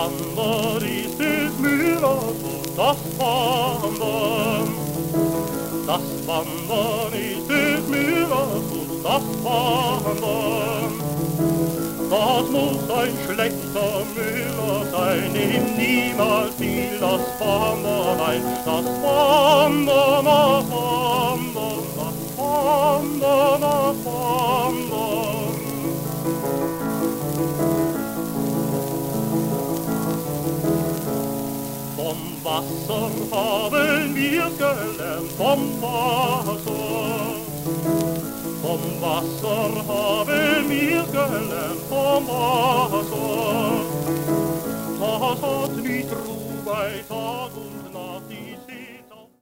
Wandern ist es mühelos und das Wandern. Das Wandern ist es mühelos und das Wandern. Das muss ein schlechter Müller sein, dem niemals fiel das Wandern ein. Das Wandern, das Wandern, das Wandern, das Wandern. Vom Wasser haben wir gelernt, vom Wasser. Vom Wasser haben wir gelernt, vom Wasser. Das hat mit Ruhe bei Tag und